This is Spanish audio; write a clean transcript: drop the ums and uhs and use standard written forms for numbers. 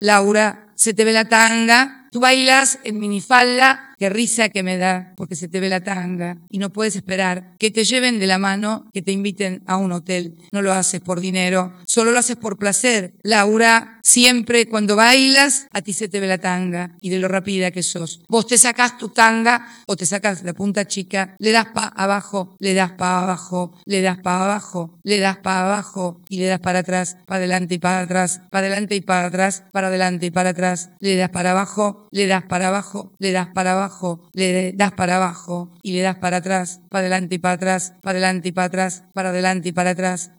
Laura, se te ve la tanga. Tú bailas en minifalda. Qué risa que me da, porque se te ve la tanga y no puedes esperar que te lleven de la mano, que te inviten a un hotel. No lo haces por dinero, solo lo haces por placer. Laura, siempre cuando bailas, a ti se te ve la tanga y de lo rápida que sos. Vos te sacás tu tanga o te sacás la punta chica, le das pa' abajo, le das pa' abajo, le das pa' abajo, le das pa' abajo y le das para atrás, para adelante y para atrás, para adelante y para atrás, para adelante y para atrás, le das para abajo, le das para abajo, le das para abajo, le das para abajo y le das para atrás, para adelante y para atrás, para adelante y para atrás, para adelante y para atrás,